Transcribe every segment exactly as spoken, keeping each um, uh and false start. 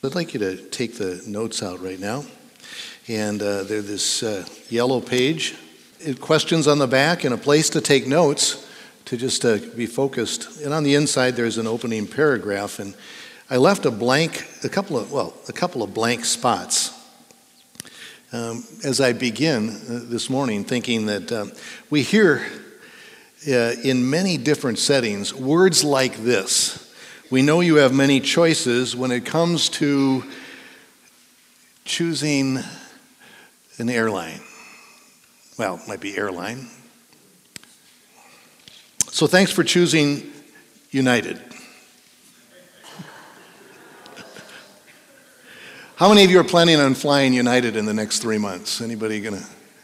I'd like you to take the notes out right now. And uh, there's this uh, yellow page, it, questions on the back, and a place to take notes to just uh, be focused. And on the inside, there's an opening paragraph. And I left a blank, a couple of, well, a couple of blank spots. Um, as I begin uh, this morning, thinking that um, we hear uh, in many different settings words like this. We know you have many choices when it comes to choosing an airline. Well, it might be airline. So thanks for choosing United. How many of you are planning on flying United in the next three months? Anybody gonna?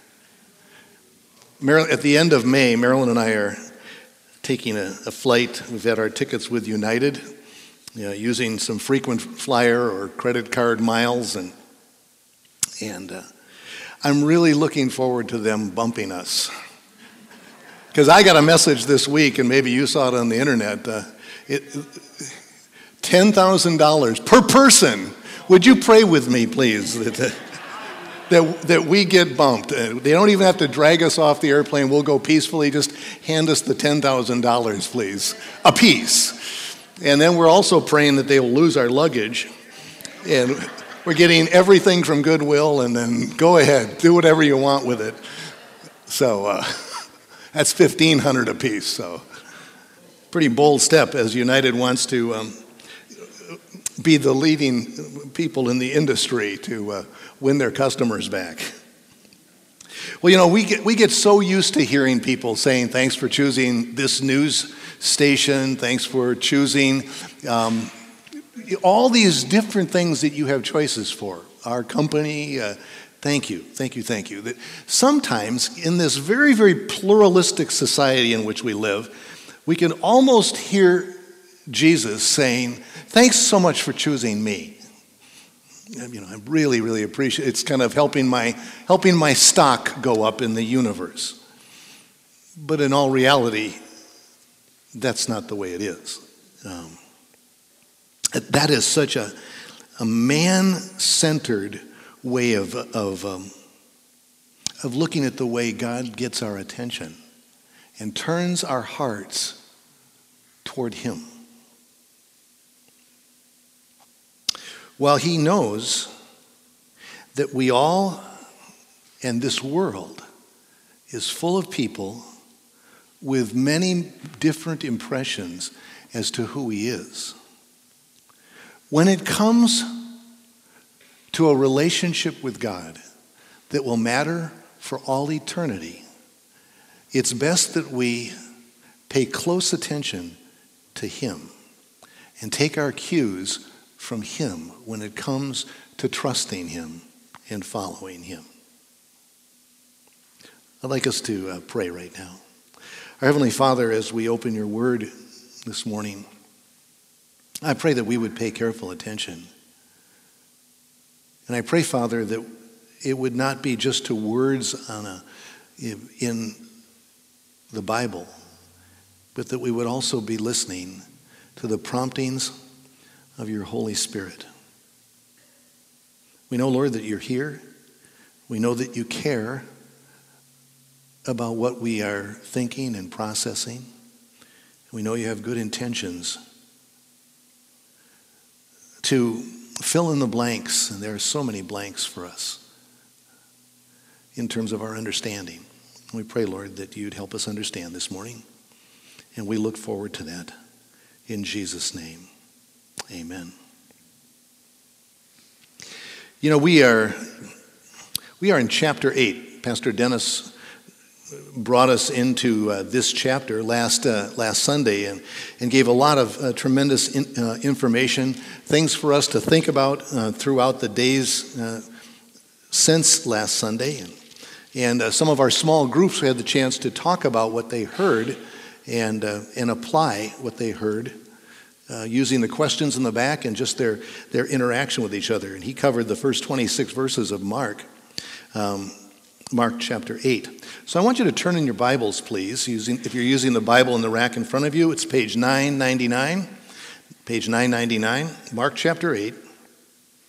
Mar- at the end of May, Marilyn and I are taking a, a flight. We've had our tickets with United, you know, using some frequent flyer or credit card miles, and and uh, I'm really looking forward to them bumping us. Because I got a message this week, and maybe you saw it on the internet. Uh, it, ten thousand dollars per person. Would you pray with me, please, that, uh, that, that we get bumped? Uh, they don't even have to drag us off the airplane. We'll go peacefully. Just hand us the ten thousand dollars, please, a piece. And then we're also praying that they will lose our luggage. And we're getting everything from Goodwill, and then go ahead, do whatever you want with it. So uh, that's fifteen hundred dollars a piece. So pretty bold step as United wants to um, be the leading people in the industry to uh, win their customers back. Well, you know, we get we get so used to hearing people saying, thanks for choosing this news station, thanks for choosing um, all these different things that you have choices for. Our company, uh, thank you, thank you, thank you. That sometimes in this very, very pluralistic society in which we live, we can almost hear Jesus saying, thanks so much for choosing me. You know, I really, really appreciate it. It's kind of helping my helping my stock go up in the universe. But in all reality, that's not the way it is. Um, that is such a, a man-centered way of of um, of looking at the way God gets our attention and turns our hearts toward Him. While He knows that we all, and this world, is full of people with many different impressions as to who He is. When it comes to a relationship with God that will matter for all eternity, it's best that we pay close attention to Him and take our cues from Him when it comes to trusting Him and following Him. I'd like us to uh, pray right now. Our Heavenly Father, as we open your word this morning, I pray that we would pay careful attention. And I pray, Father, that it would not be just to words on a, in the Bible, but that we would also be listening to the promptings of your Holy Spirit. We know, Lord, that you're here. We know that you care about what we are thinking and processing. We know you have good intentions to fill in the blanks, and there are so many blanks for us in terms of our understanding. We pray, Lord, that you'd help us understand this morning, and we look forward to that in Jesus' name. Amen. You know, we are we are in chapter eight. Pastor Dennis brought us into uh, this chapter last uh, last Sunday and, and gave a lot of uh, tremendous in, uh, information, things for us to think about uh, throughout the days uh, since last Sunday. And, and uh, some of our small groups had the chance to talk about what they heard and uh, and apply what they heard. Uh, using the questions in the back and just their, their interaction with each other. And he covered the first twenty-six verses of Mark, um, Mark chapter eight. So I want you to turn in your Bibles, please. Using, if you're using the Bible in the rack in front of you, it's page nine ninety-nine. Page nine ninety-nine, Mark chapter eight.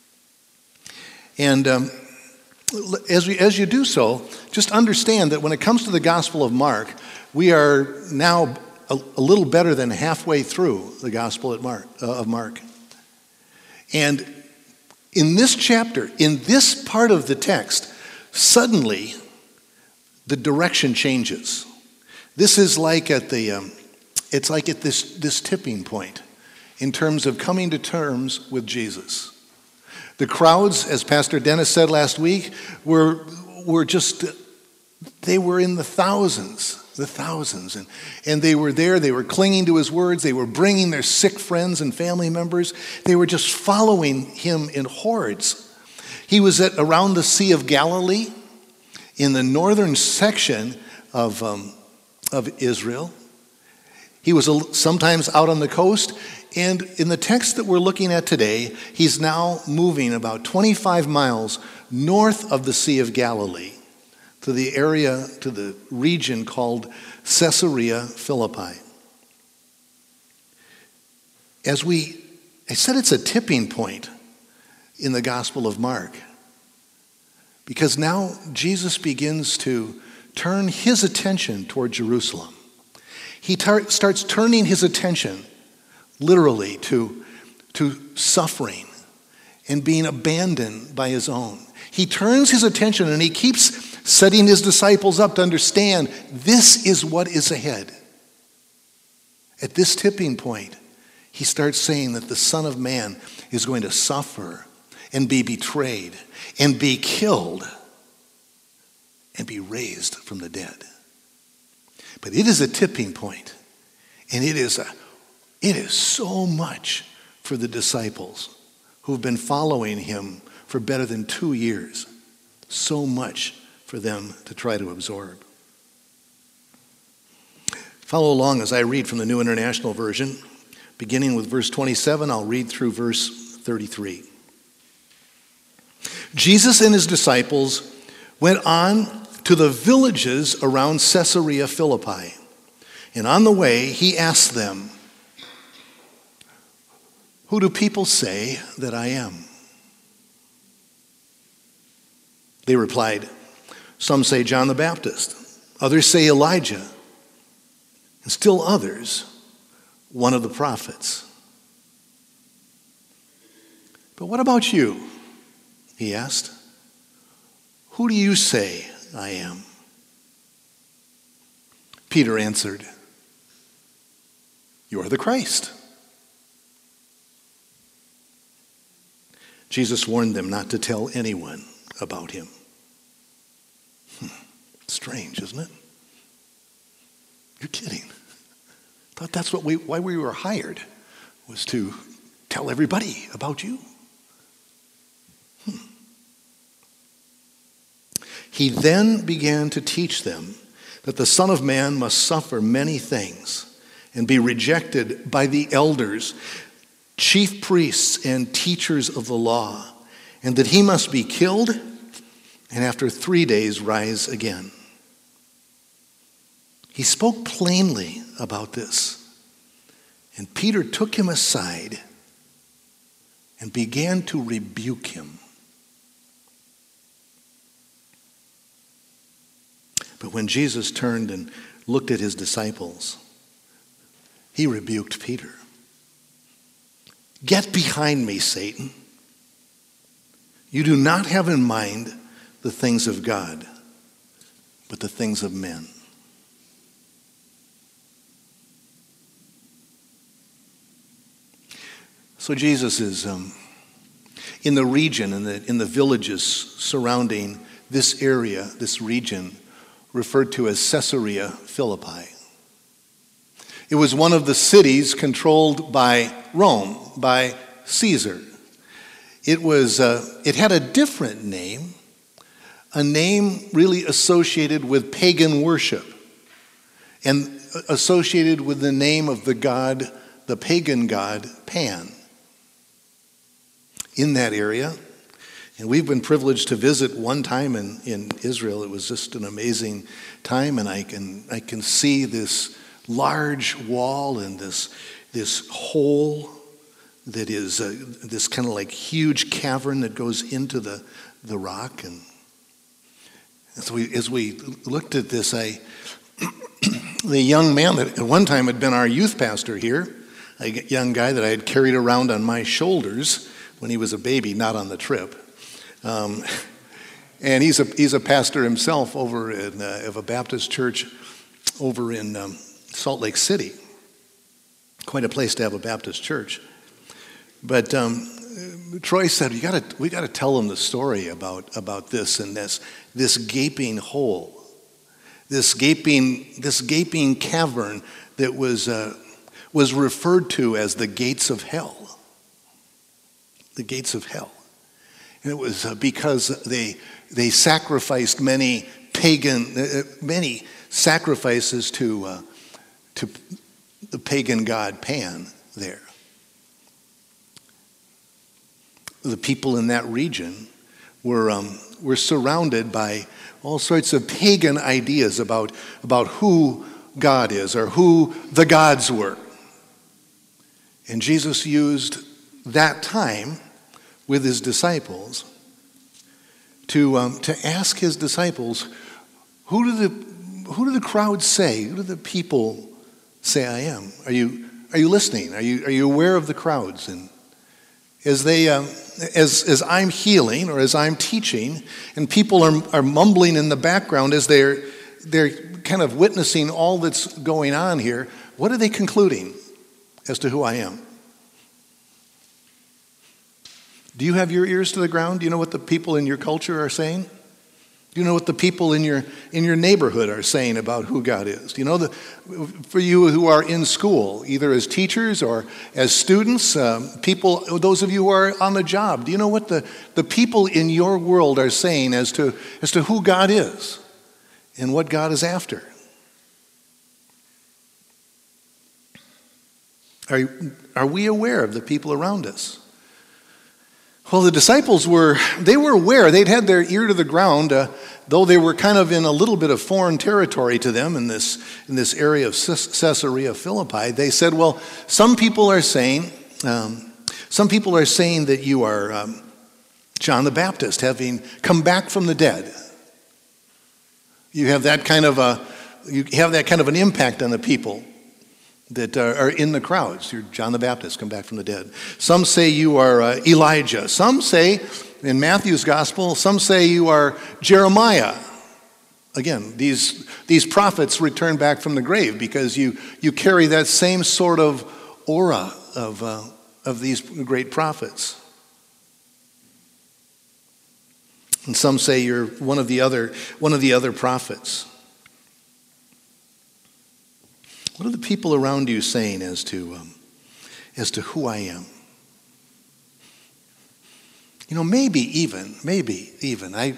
And um, as, we, as you do so, just understand that when it comes to the Gospel of Mark, we are now a, a little better than halfway through the Gospel at Mark, uh, of Mark. And in this chapter, in this part of the text, suddenly the direction changes. This is like at the, um, it's like at this, this tipping point in terms of coming to terms with Jesus. The crowds, as Pastor Dennis said last week, were, were just, they were in the thousands, the thousands. And, and they were there, they were clinging to his words, they were bringing their sick friends and family members. They were just following him in hordes. He was at around the Sea of Galilee in the northern section of, um, of Israel. He was a, sometimes out on the coast. And in the text that we're looking at today, he's now moving about twenty-five miles north of the Sea of Galilee to the area, to the region called Caesarea Philippi. As we, I said it's a tipping point in the Gospel of Mark, because now Jesus begins to turn his attention toward Jerusalem. He tar- starts turning his attention literally to, to suffering and being abandoned by his own. He turns his attention and he keeps setting his disciples up to understand this is what is ahead. At this tipping point, he starts saying that the Son of Man is going to suffer and be betrayed and be killed and be raised from the dead. But it is a tipping point, and it is a It is so much for the disciples who've been following him for better than two years. So much for them to try to absorb. Follow along as I read from the New International Version. Beginning with verse twenty-seven, I'll read through verse thirty-three. Jesus and his disciples went on to the villages around Caesarea Philippi. And on the way, he asked them, "Who do people say that I am?" They replied, "Some say John the Baptist, others say Elijah, and still others, one of the prophets." "But what about you?" he asked. "Who do you say I am?" Peter answered, "You are the Christ." Jesus warned them not to tell anyone about him. Hmm. Strange, isn't it? You're kidding. Thought that's what we, why we were hired, was to tell everybody about you. Hmm. He then began to teach them that the Son of Man must suffer many things and be rejected by the elders, chief priests, and teachers of the law, and that he must be killed and after three days rise again. He spoke plainly about this, and Peter took him aside and began to rebuke him. But when Jesus turned and looked at his disciples, he rebuked Peter. "Get behind me, Satan. You do not have in mind the things of God, but the things of men." So Jesus is um, in the region, in the, in the villages surrounding this area, this region, referred to as Caesarea Philippi. It was one of the cities controlled by Rome, by Caesar. It was, uh, it had a different name, a name really associated with pagan worship and associated with the name of the god, the pagan god Pan. In that area, and we've been privileged to visit one time in, in Israel. It was just an amazing time, and I can I can see this large wall and this this hole that is uh, this kind of like huge cavern that goes into the, the rock. And as we, as we looked at this, I, the young man that at one time had been our youth pastor here, a young guy that I had carried around on my shoulders when he was a baby, not on the trip. Um, and he's a, he's a pastor himself over in uh, of a Baptist church over in um, Salt Lake City. Quite a place to have a Baptist church. But um, Troy said, "We got to we got to tell them the story about about this and this this gaping hole, this gaping this gaping cavern that was uh, was referred to as the gates of hell. The gates of hell, and it was uh, because they they sacrificed many pagan uh, many sacrifices to uh, to the pagan god Pan there." The people in that region were um, were surrounded by all sorts of pagan ideas about, about who God is or who the gods were. And Jesus used that time with his disciples to um, to ask his disciples, who do the who do the crowds say? Who do the people say I am? Are you are you listening? Are you are you aware of the crowds? And as they um, as as I'm healing or as I'm teaching, and people are are mumbling in the background as they're they're kind of witnessing all that's going on here, what are they concluding as to who I am? Do you have your ears to the ground? Do you know what the people in your culture are saying? Do you know what the people in your in your neighborhood are saying about who God is? Do you know that for you who are in school, either as teachers or as students, um, people, those of you who are on the job, do you know what the, the people in your world are saying as to as to who God is and what God is after? Are, are we aware of the people around us? Well, the disciples were, they were aware. They'd had their ear to the ground, uh, though they were kind of in a little bit of foreign territory to them in this, in this area of Caesarea Philippi. They said, well, some people are saying, um, some people are saying that you are um, John the Baptist, having come back from the dead. You have that kind of a, you have that kind of an impact on the people that are in the crowds. You're John the Baptist, come back from the dead. Some say you are uh, Elijah. Some say, in Matthew's gospel, some say you are Jeremiah. Again, these these prophets return back from the grave because you you carry that same sort of aura of uh, of these great prophets. And some say you're one of the other one of the other prophets. What are the people around you saying as to um, as to who I am? You know, maybe even, maybe even, I,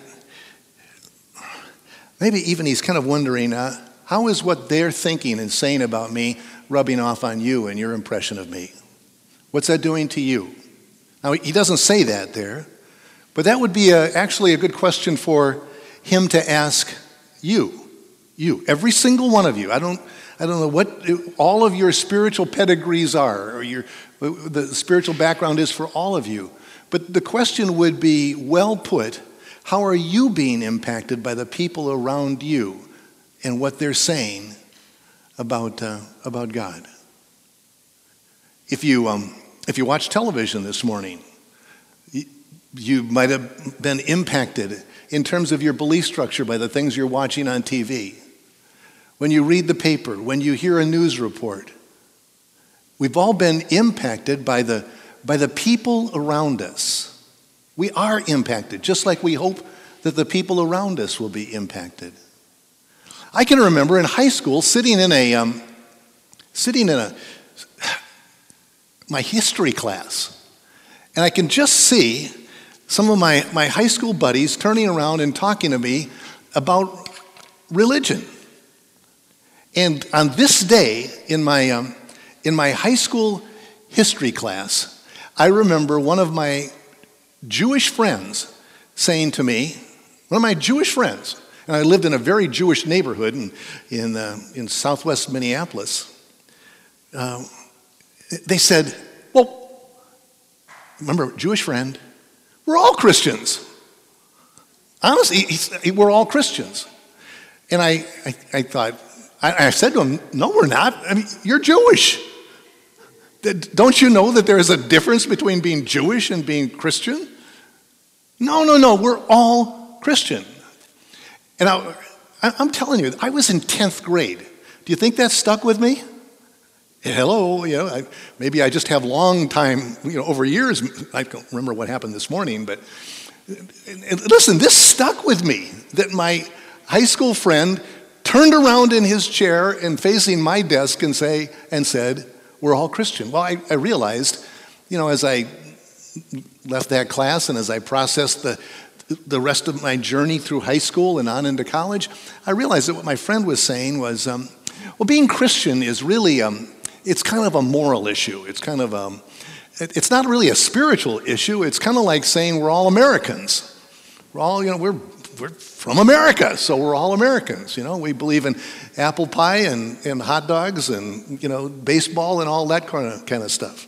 maybe even he's kind of wondering, uh, how is what they're thinking and saying about me rubbing off on you and your impression of me? What's that doing to you? Now, he doesn't say that there, but that would be a, actually a good question for him to ask you, you, every single one of you. I don't. I don't know what all of your spiritual pedigrees are, or your the spiritual background is for all of you. But the question would be well put: how are you being impacted by the people around you and what they're saying about uh, about God? If you um, if you watch television this morning, you, you might have been impacted in terms of your belief structure by the things you're watching on T V. When you read the paper, when you hear a news report, we've all been impacted by the, by the people around us. We are impacted, just like we hope that the people around us will be impacted. I can remember in high school sitting in a, um, sitting in a, my history class, and I can just see some of my, my high school buddies turning around and talking to me about religion. And on this day, in my um, in my high school history class, I remember one of my Jewish friends saying to me, one of my Jewish friends, and I lived in a very Jewish neighborhood in in, uh, in southwest Minneapolis. Uh, they said, "Well, remember, Jewish friend, we're all Christians. Honestly, he's, he, we're all Christians. And I, I, I thought, I, I said to him, no, we're not. I mean, you're Jewish. Don't you know that there is a difference between being Jewish and being Christian? No, no, no, we're all Christian. And I, I'm telling you, I was in tenth grade. Do you think that stuck with me? Hello, you know, I, maybe I just have long time, you know, over years. I don't remember what happened this morning, but and, and listen, this stuck with me, that my high school friend turned around in his chair and facing my desk and say and said, we're all Christian. Well, I, I realized, you know, as I left that class and as I processed the the rest of my journey through high school and on into college, I realized that what my friend was saying was, um, well, being Christian is really, um, it's kind of a moral issue. It's kind of, um, it, it's not really a spiritual issue. It's kind of like saying we're all Americans. We're all, you know, we're we're from America, so we're all Americans. You know, we believe in apple pie and, and hot dogs and, you know, baseball and all that kind of kind of stuff.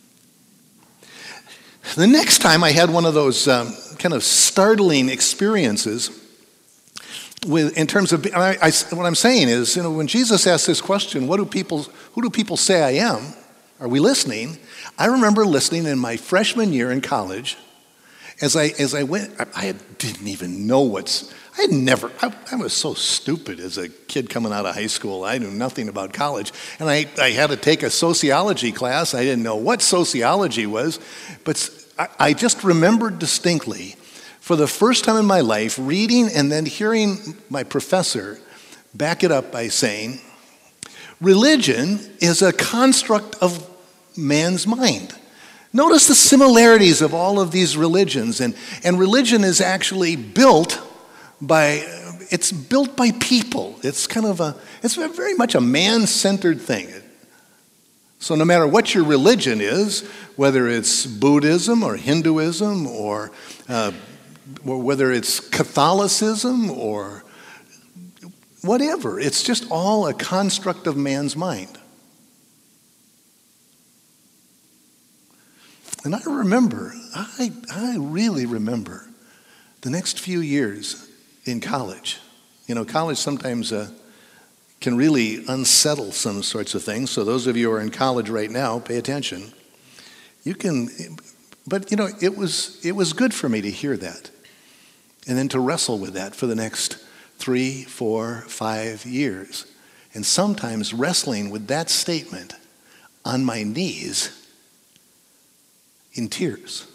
The next time I had one of those um, kind of startling experiences with, in terms of, I, I, what I'm saying is, you know, when Jesus asked this question, what do people, who do people say I am? Are we listening? I remember listening in my freshman year in college. As I as I went, I, I didn't even know what's, I had never, I, I was so stupid as a kid coming out of high school. I knew nothing about college. And I, I had to take a sociology class. I didn't know what sociology was. But I, I just remembered distinctly, for the first time in my life, reading and then hearing my professor back it up by saying, religion is a construct of man's mind. Notice the similarities of all of these religions, and, and religion is actually built by, it's built by people. It's kind of a, it's very much a man-centered thing. So no matter what your religion is, whether it's Buddhism or Hinduism or, uh, or whether it's Catholicism or whatever, it's just all a construct of man's mind. And I remember, I, I really remember the next few years in college. You know, college sometimes uh, can really unsettle some sorts of things. So those of you who are in college right now, pay attention. You can, but you know, it was it was good for me to hear that, and then to wrestle with that for the next three, four, five years, and sometimes wrestling with that statement on my knees, in tears.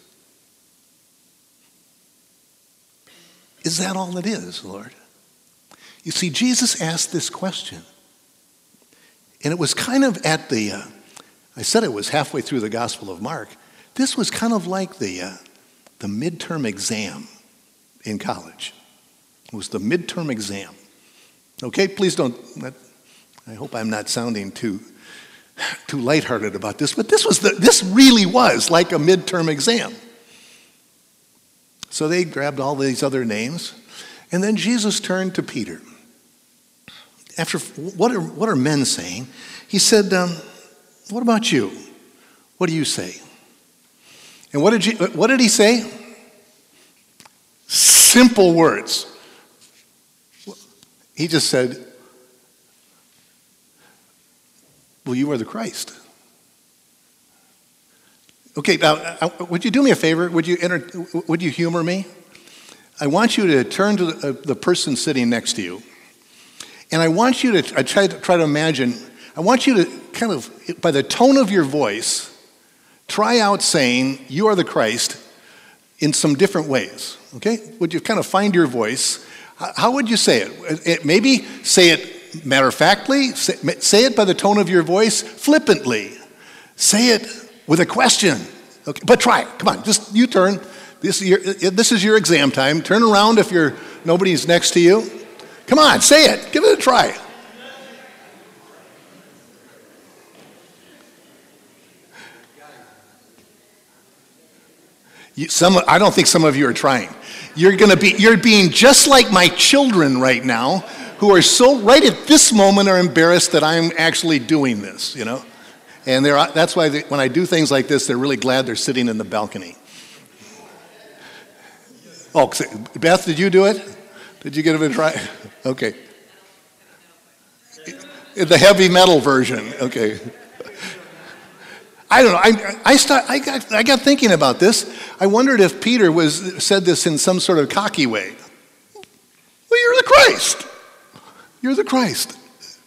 Is that all it is, Lord? You see, Jesus asked this question, and it was kind of at the, uh, I said it was halfway through the Gospel of Mark. This was kind of like the, uh, the midterm exam in college. It was the midterm exam. Okay, please don't, I hope I'm not sounding too too lighthearted about this, but this was the, this really was like a midterm exam. So they grabbed all these other names, and then Jesus turned to Peter. After, what are, what are men saying? He said, um, what about you? What do you say? And what did, you, what did he say? Simple words. He just said, well, you are the Christ. Okay, now, would you do me a favor? Would you enter, would you humor me? I want you to turn to the, uh, the person sitting next to you, and I want you to, I try to try to imagine, I want you to kind of, by the tone of your voice, try out saying, you are the Christ, in some different ways, okay? Would you kind of find your voice? How would you say it? it maybe say it matter-of-factly, say, say it by the tone of your voice, flippantly. Say it with a question. Okay, but try it. Come on, just you turn. This is your, this is your exam time. Turn around if you're nobody's next to you. Come on, say it. Give it a try. You, some, I don't think some of you are trying. You're going to be, you're being just like my children right now, who are so, right at this moment, are embarrassed that I'm actually doing this, you know? And they're, that's why they, when I do things like this, they're really glad they're sitting in the balcony. Oh, Beth, did you do it? Did you give it a try? Okay. The heavy metal version. Okay. I don't know. I, I, start, I, got, I got thinking about this. I wondered if Peter was said this in some sort of cocky way. Well, you're the Christ. You're the Christ.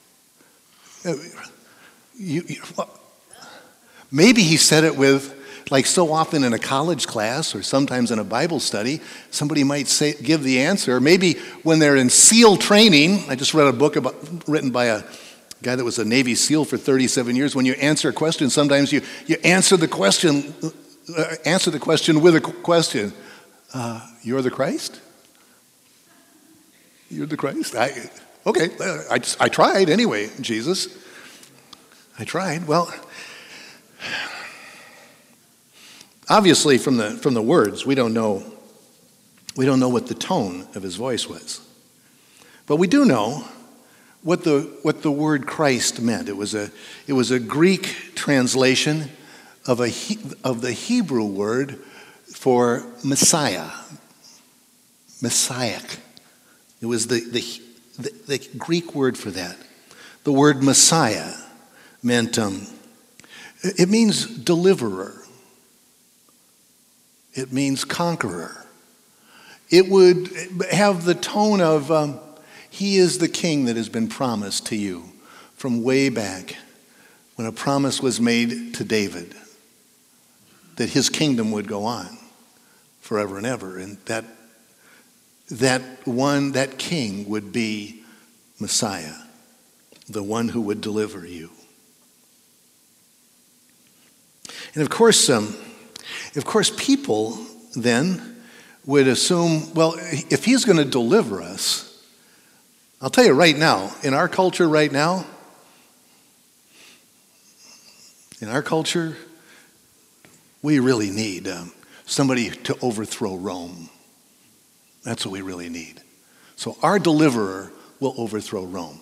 You, you, well, maybe he said it with, like so often in a college class or sometimes in a Bible study, somebody might say, give the answer. Maybe when they're in SEAL training, I just read a book about, written by a guy that was a Navy SEAL for thirty-seven years. When you answer a question, sometimes you, you answer the question uh, answer the question with a question. Uh, you're the Christ? You're the Christ? I, okay, I, I tried anyway, Jesus. I tried. Well, obviously from the from the words, we don't know we don't know what the tone of his voice was. But we do know what the what the word Christ meant. It was a it was a Greek translation of a of the Hebrew word for Messiah. Messiah. It was the the, the, the Greek word for that. The word Messiah meant um, it means deliverer. It means conqueror. It would have the tone of um, he is the king that has been promised to you from way back when a promise was made to David that his kingdom would go on forever and ever. And that that one, that king would be Messiah, the one who would deliver you. And of course, um, of course, people then would assume, well, if he's going to deliver us, I'll tell you right now, in our culture right now, in our culture, we really need um, somebody to overthrow Rome. That's what we really need. So our deliverer will overthrow Rome.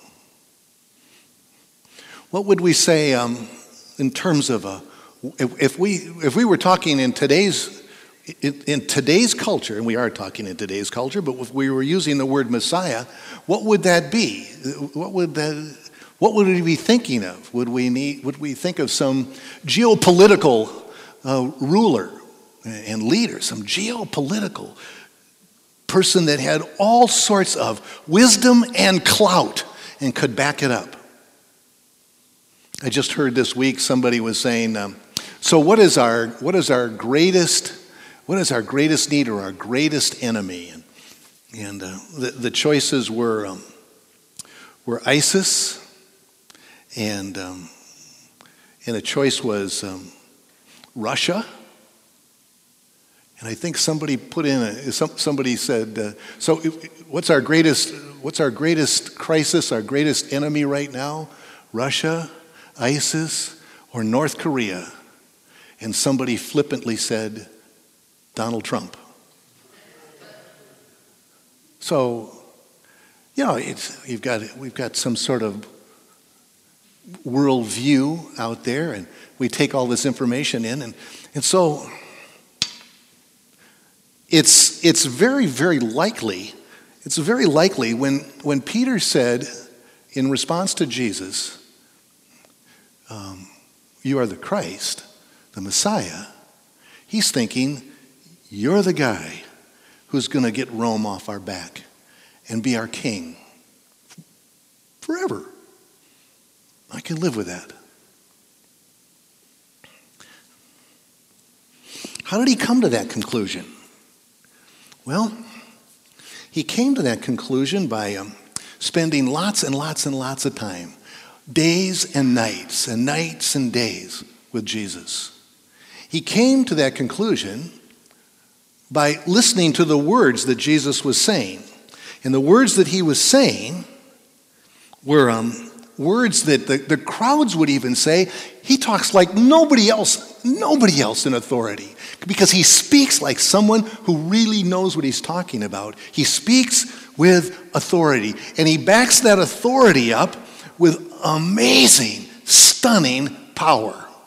What would we say um, in terms of a, if, if we if we were talking in today's In, in today's culture, and we are talking in today's culture, but if we were using the word Messiah, what would that be? What would that, what would we be thinking of? Would we need? Would we think of some geopolitical uh, ruler and leader, some geopolitical person that had all sorts of wisdom and clout and could back it up? I just heard this week somebody was saying, um, so what is our what is our greatest What is our greatest need or our greatest enemy? And, and uh, the, the choices were um, were ISIS, and um, and a choice was um, Russia. And I think somebody put in a some, somebody said, uh, so what's our greatest what's our greatest crisis? Our greatest enemy right now? Russia, ISIS, or North Korea? And somebody flippantly said, Donald Trump. So, you know, it's, you've got, we've got some sort of worldview out there, and we take all this information in, and, and so it's, it's very, very likely, it's very likely when, when Peter said in response to Jesus, um, you are the Christ, the Messiah, he's thinking, you're the guy who's going to get Rome off our back and be our king forever. I can live with that. How did he come to that conclusion? Well, he came to that conclusion by um, spending lots and lots and lots of time, days and nights and nights and days with Jesus. He came to that conclusion by listening to the words that Jesus was saying. And the words that he was saying were um, words that the, the crowds would even say, he talks like nobody else, nobody else in authority. Because he speaks like someone who really knows what he's talking about. He speaks with authority. And he backs that authority up with amazing, stunning power.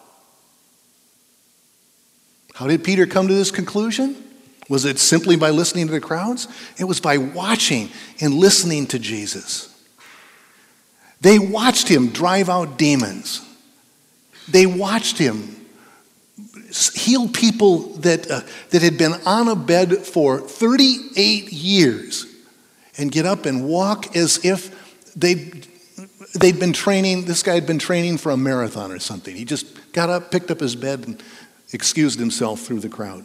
How did Peter come to this conclusion? Was it simply by listening to the crowds? It was by watching and listening to Jesus. They watched him drive out demons. They watched him heal people that, uh, that had been on a bed for thirty-eight years and get up and walk as if they'd, they'd been training, this guy had been training for a marathon or something. He just got up, picked up his bed, and excused himself through the crowd.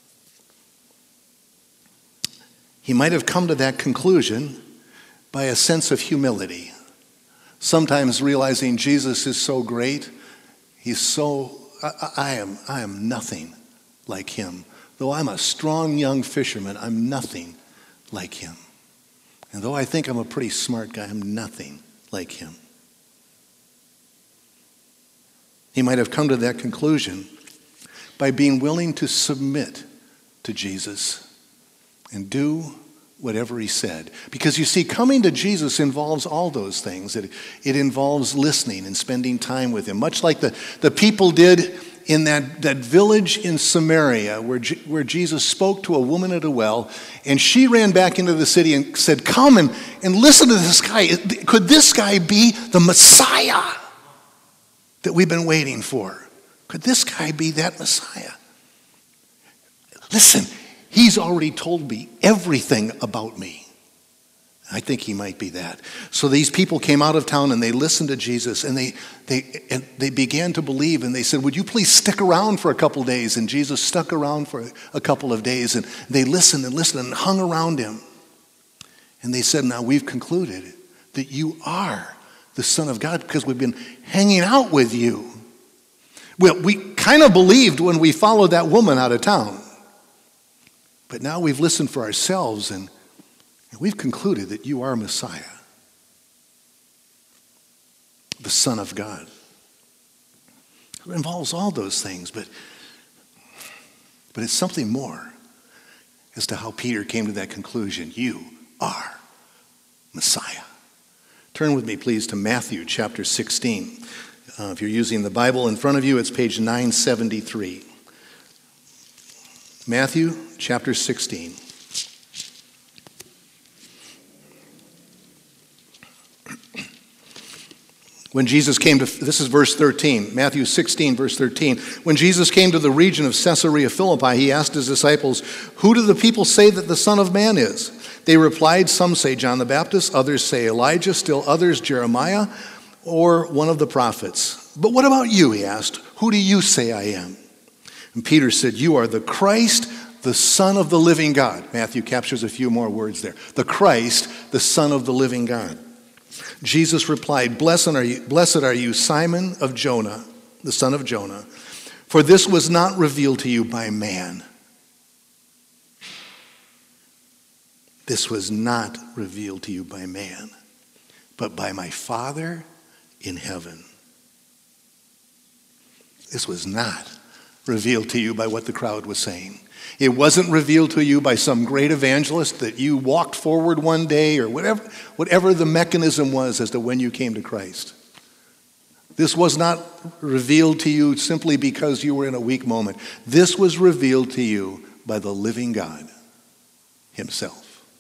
He might have come to that conclusion by a sense of humility. Sometimes realizing Jesus is so great, he's so, I, I am, I am nothing like him. Though I'm a strong young fisherman, I'm nothing like him. And though I think I'm a pretty smart guy, I'm nothing like him. He might have come to that conclusion by being willing to submit to Jesus and do whatever he said. Because you see, coming to Jesus involves all those things. It, it involves listening and spending time with him, much like the, the people did in that, that village in Samaria where, G, where Jesus spoke to a woman at a well, and she ran back into the city and said, come and, and listen to this guy. Could this guy be the Messiah that we've been waiting for? Could this guy be that Messiah? Listen, he's already told me everything about me. I think he might be that. So these people came out of town and they listened to Jesus, and they they and they began to believe, and they said, would you please stick around for a couple days? And Jesus stuck around for a couple of days, and they listened and listened and hung around him. And they said, now we've concluded that you are the Son of God because we've been hanging out with you. Well, we kind of believed when we followed that woman out of town. But now we've listened for ourselves, and, and we've concluded that you are Messiah, the Son of God. It involves all those things, but, but it's something more as to how Peter came to that conclusion. You are Messiah. Turn with me, please, to Matthew chapter sixteen. Uh, if you're using the Bible in front of you, it's page nine seventy-three. Matthew chapter sixteen. When Jesus came to, this is verse thirteen, Matthew sixteen, verse thirteen. When Jesus came to the region of Caesarea Philippi, he asked his disciples, who do the people say that the Son of Man is? They replied, some say John the Baptist, others say Elijah, still others Jeremiah, or one of the prophets. But what about you, he asked. Who do you say I am? And Peter said, you are the Christ, the Son of the living God. Matthew captures a few more words there. The Christ, the Son of the living God. Jesus replied, Blessed are you, blessed are you, Simon of Jonah, the son of Jonah, for this was not revealed to you by man. This was not revealed to you by man, but by my Father in heaven. This was not revealed to you by what the crowd was saying. It wasn't revealed to you by some great evangelist that you walked forward one day, or whatever, whatever the mechanism was as to when you came to Christ. This was not revealed to you simply because you were in a weak moment. This was revealed to you by the living God himself.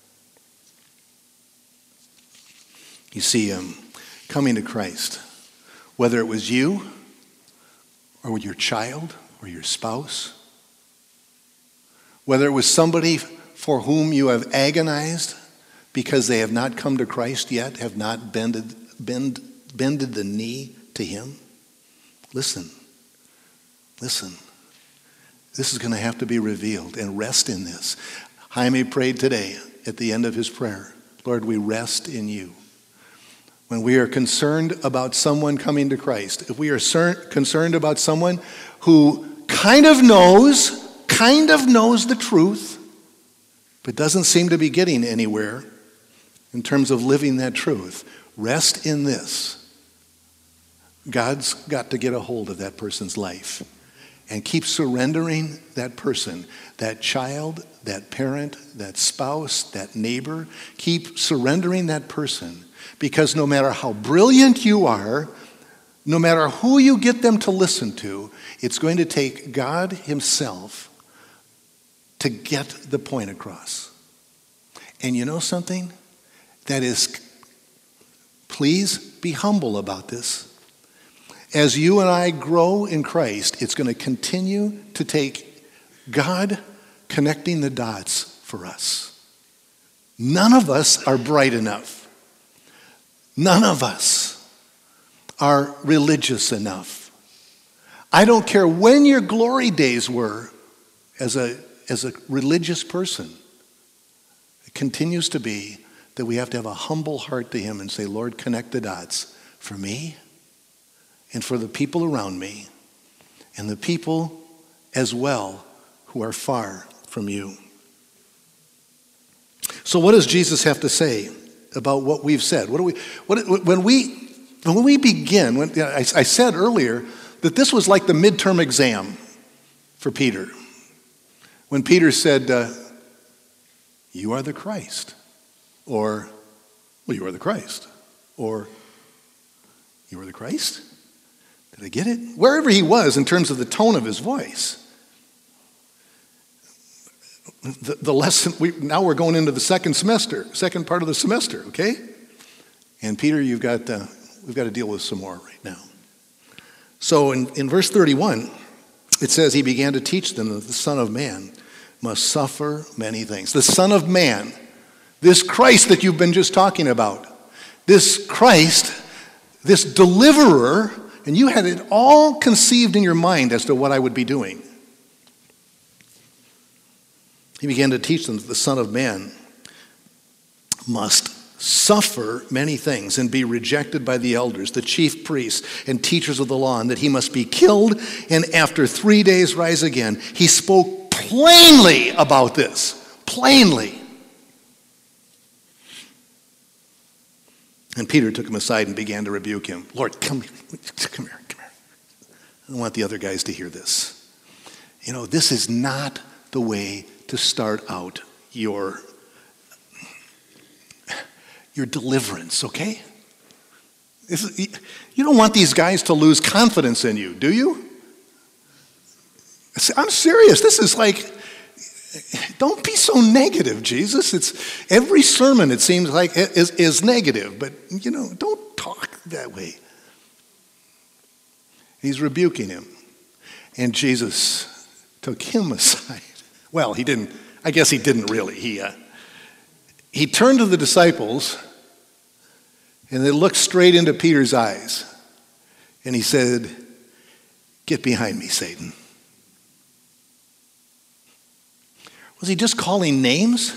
You see, um, coming to Christ, whether it was you or your child or your spouse, whether it was somebody for whom you have agonized because they have not come to Christ yet, have not bended, bend, bended the knee to him, listen, listen. This is going to have to be revealed, and rest in this. Jaime prayed today at the end of his prayer, Lord, we rest in you. When we are concerned about someone coming to Christ, if we are cer- concerned about someone who kind of knows, kind of knows the truth, but doesn't seem to be getting anywhere in terms of living that truth, rest in this. God's got to get a hold of that person's life and keep surrendering that person, that child, that parent, that spouse, that neighbor. Keep surrendering that person, because no matter how brilliant you are, no matter who you get them to listen to, it's going to take God himself to get the point across. And you know something? That is, please be humble about this. As you and I grow in Christ, it's going to continue to take God connecting the dots for us. None of us are bright enough. None of us are religious enough. I don't care when your glory days were as a, as a religious person. It continues to be that we have to have a humble heart to him and say, Lord, connect the dots for me and for the people around me and the people as well who are far from you. So what does Jesus have to say about what we've said? What do we, what, when we when we begin, when, I, I said earlier that this was like the midterm exam for Peter. When Peter said, uh, you are the Christ, or, well, you are the Christ, or, you are the Christ? Did I get it? Wherever he was in terms of the tone of his voice. The, the lesson, we, now we're going into the second semester, second part of the semester, okay? And Peter, you've got, uh, we've got to deal with some more right now. So in, in verse thirty-one, it says, he began to teach them that the Son of Man must suffer many things. The Son of Man, this Christ that you've been just talking about, this Christ, this deliverer, and you had it all conceived in your mind as to what I would be doing. He began to teach them that the Son of Man must suffer many things and be rejected by the elders, the chief priests, and teachers of the law, and that he must be killed and after three days rise again. He spoke plainly about this, plainly. And Peter took him aside and began to rebuke him. Lord, come, come here, come here. I don't want the other guys to hear this. You know, this is not the way to start out your, your deliverance, okay? This, you don't want these guys to lose confidence in you, do you? I'm serious. This is like, don't be so negative, Jesus. It's every sermon, it seems like, is, is negative, but, you know, don't talk that way. He's rebuking him. And Jesus took him aside. Well, he didn't, I guess he didn't really. He, uh, he turned to the disciples and they looked straight into Peter's eyes. And he said, get behind me, Satan. Was he just calling names?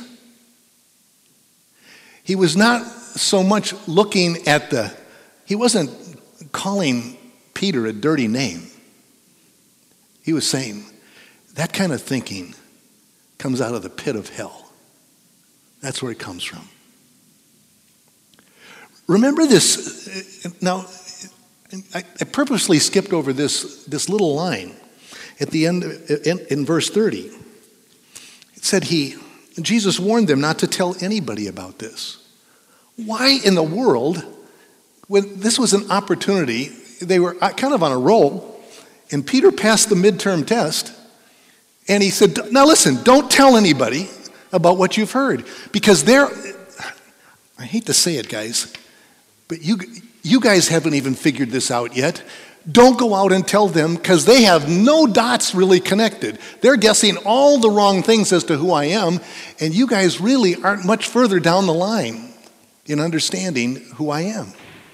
He was not so much looking at the, he wasn't calling Peter a dirty name. He was saying, that kind of thinking comes out of the pit of hell. That's where it comes from. Remember this, now, I, I purposely skipped over this, this little line at the end, in, in verse thirty. It said he, Jesus warned them not to tell anybody about this. Why in the world, when this was an opportunity, they were kind of on a roll, and Peter passed the midterm test, and he said, now listen, don't tell anybody about what you've heard, because they're, I hate to say it, guys, but you, you guys haven't even figured this out yet. Don't go out and tell them, because they have no dots really connected. They're guessing all the wrong things as to who I am, and you guys really aren't much further down the line in understanding who I am.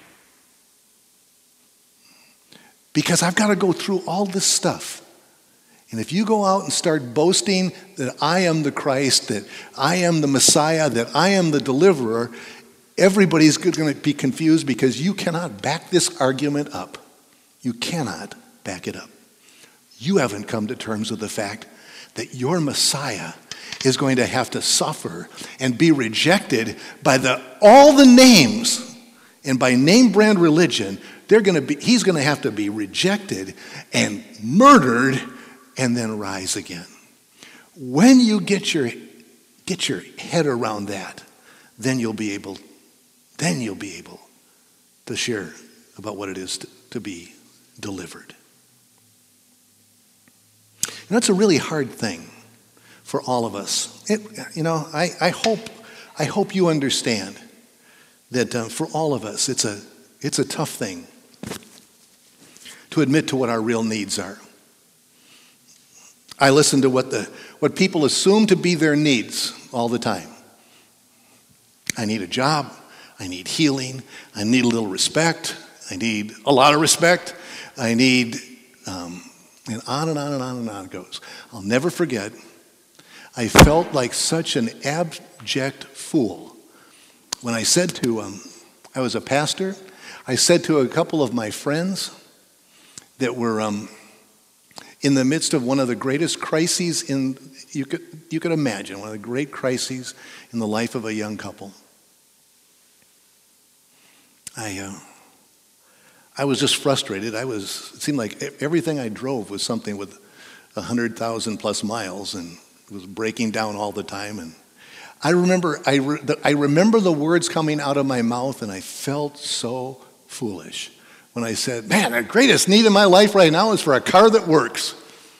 Because I've got to go through all this stuff. And if you go out and start boasting that I am the Christ, that I am the Messiah, that I am the deliverer, everybody's going to be confused because you cannot back this argument up. You cannot back it up. You haven't come to terms with the fact that your Messiah is going to have to suffer and be rejected by the all the names, and by name brand religion, they're going to be he's going to have to be rejected and murdered and then rise again. When you get your get your head around that, then you'll be able then you'll be able to share about what it is to, to be delivered. And that's a really hard thing for all of us. It, you know, I, I hope I hope you understand that uh, for all of us, it's a it's a tough thing to admit to what our real needs are. I listen to what the what people assume to be their needs all the time. I need a job. I need healing. I need a little respect. I need a lot of respect. I need, um, and on and on and on and on it goes. I'll never forget, I felt like such an abject fool when I said to, um, I was a pastor, I said to a couple of my friends that were um, in the midst of one of the greatest crises in, you could, you could imagine, one of the great crises in the life of a young couple. I, uh, I was just frustrated. I was, it seemed like everything I drove was something with one hundred thousand plus miles, and it was breaking down all the time. And I remember, I, re, I remember the words coming out of my mouth, and I felt so foolish when I said, man, the greatest need in my life right now is for a car that works.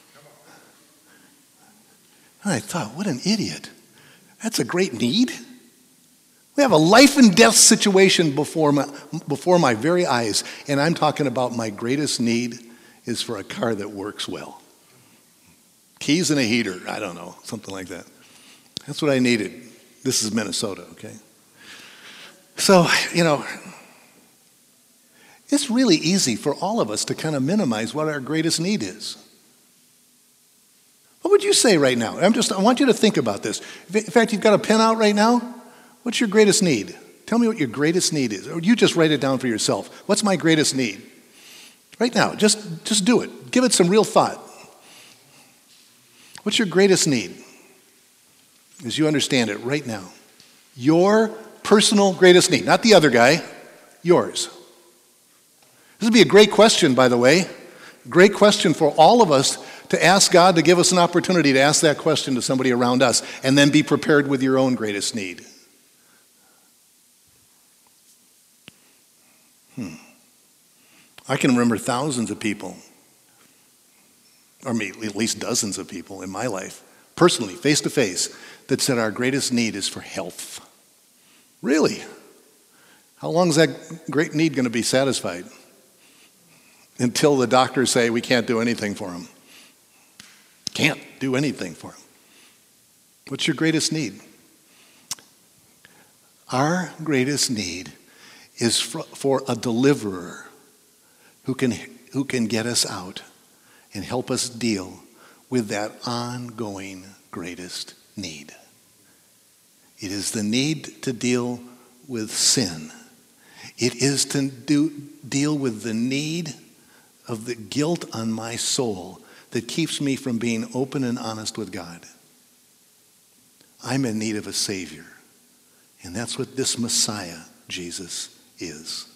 And I thought, what an idiot. That's a great need. We have a life and death situation before my, before my very eyes, and I'm talking about my greatest need is for a car that works well. Keys and a heater, I don't know, something like that. That's what I needed. This is Minnesota, okay? So, you know, it's really easy for all of us to kind of minimize what our greatest need is. What would you say right now? I'm just, I want you to think about this. In fact, you've got a pen out right now. What's your greatest need? Tell me what your greatest need is. Or you just write it down for yourself. What's my greatest need? Right now, just, just do it. Give it some real thought. What's your greatest need? As you understand it right now. Your personal greatest need, not the other guy, yours. This would be a great question, by the way. Great question for all of us to ask God to give us an opportunity to ask that question to somebody around us, and then be prepared with your own greatest need. Hmm. I can remember thousands of people, or maybe at least dozens of people in my life, personally, face to face, that said our greatest need is for health. Really? How long is that great need going to be satisfied? Until the doctors say we can't do anything for them. Can't do anything for them. What's your greatest need? Our greatest need is for a deliverer who can, who can get us out and help us deal with that ongoing greatest need. It is the need to deal with sin. It is to do, deal with the need of the guilt on my soul that keeps me from being open and honest with God. I'm in need of a Savior. And that's what this Messiah, Jesus, is.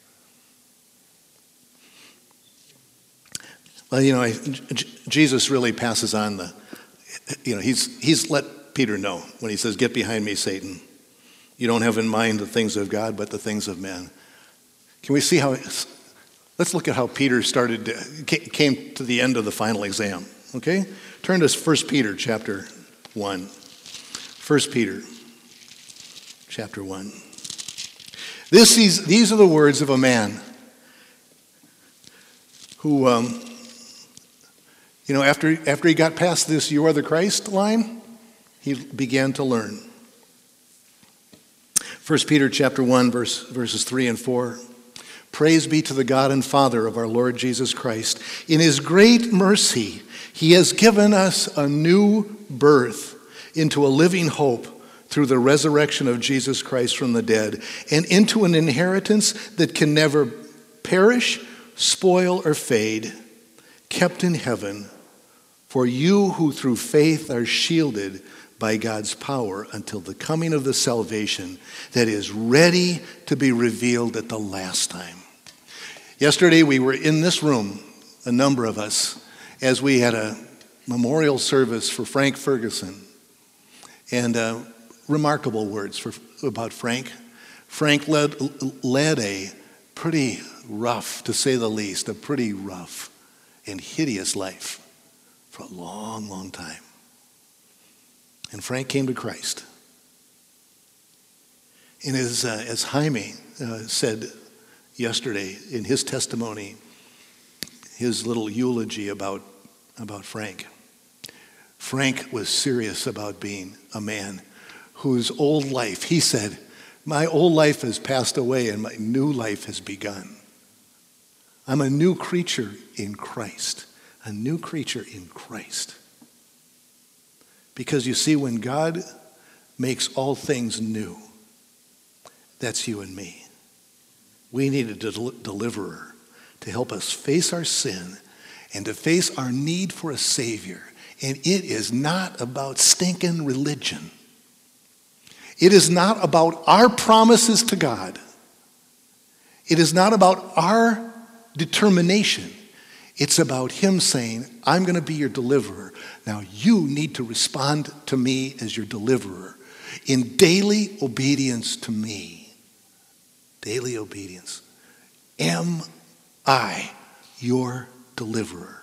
Well, you know, I, J- Jesus really passes on the, you know, he's, he's let Peter know when he says, get behind me, Satan. You don't have in mind the things of God, but the things of men. Can we see how, let's look at how Peter started, to, came to the end of the final exam, okay? Turn to First Peter chapter one. First Peter chapter one. This is, these are the words of a man who, um, you know, after, after he got past this "you are the Christ" line, he began to learn. First Peter chapter one, verse, verses three and four. Praise be to the God and Father of our Lord Jesus Christ. In his great mercy, he has given us a new birth into a living hope through the resurrection of Jesus Christ from the dead, and into an inheritance that can never perish, spoil, or fade, kept in heaven for you who through faith are shielded by God's power until the coming of the salvation that is ready to be revealed at the last time. Yesterday we were in this room, a number of us, as we had a memorial service for Frank Ferguson. And uh, remarkable words for, about Frank. Frank led, led a pretty rough, to say the least, a pretty rough and hideous life for a long, long time. And Frank came to Christ. And as, uh, as Jaime uh, said yesterday in his testimony, his little eulogy about, about Frank, Frank was serious about being a man whose old life, he said, my old life has passed away and my new life has begun. I'm a new creature in Christ, a new creature in Christ. Because you see, when God makes all things new, that's you and me. We need a del- deliverer to help us face our sin and to face our need for a Savior. And it is not about stinking religion. It is not about our promises to God. It is not about our determination. It's about him saying, I'm going to be your deliverer. Now you need to respond to me as your deliverer in daily obedience to me. Daily obedience. Am I your deliverer?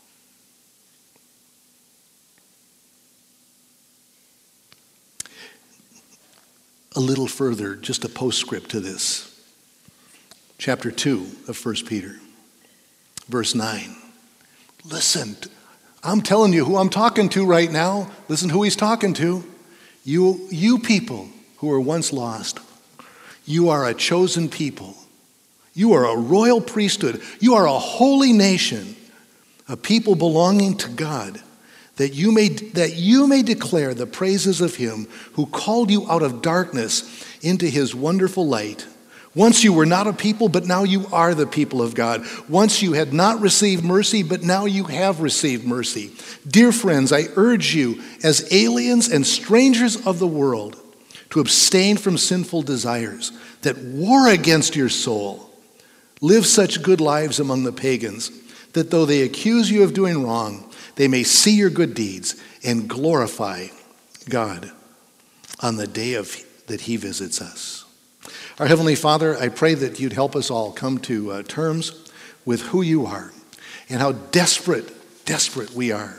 A little further, just a postscript to this. Chapter two of First Peter, verse nine. Listen, I'm telling you who I'm talking to right now. Listen who he's talking to. You, you people who were once lost. You are a chosen people. You are a royal priesthood. You are a holy nation, a people belonging to God, that you may, that you may declare the praises of him who called you out of darkness into his wonderful light. Once you were not a people, but now you are the people of God. Once you had not received mercy, but now you have received mercy. Dear friends, I urge you as aliens and strangers of the world to abstain from sinful desires that war against your soul. Live such good lives among the pagans that though they accuse you of doing wrong, they may see your good deeds and glorify God on the day of that he visits us. Our Heavenly Father, I pray that you'd help us all come to uh, terms with who you are and how desperate, desperate we are.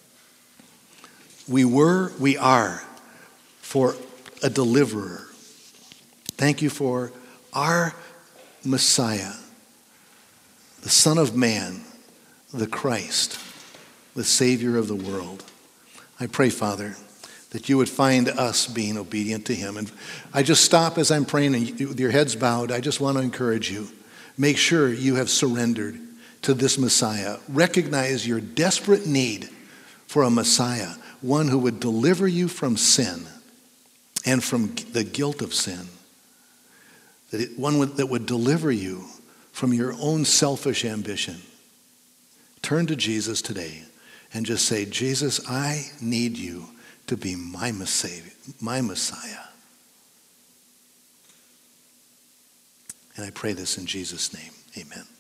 We were, we are for a deliverer. Thank you for our Messiah, the Son of Man, the Christ, the Savior of the world. I pray, Father, that you would find us being obedient to him. And I just stop as I'm praying and you, with your heads bowed, I just want to encourage you. Make sure you have surrendered to this Messiah. Recognize your desperate need for a Messiah, one who would deliver you from sin and from the guilt of sin. That it, one would, that would deliver you from your own selfish ambition. Turn to Jesus today and just say, Jesus, I need you to be my Messiah, my Messiah. And I pray this in Jesus' name. Amen.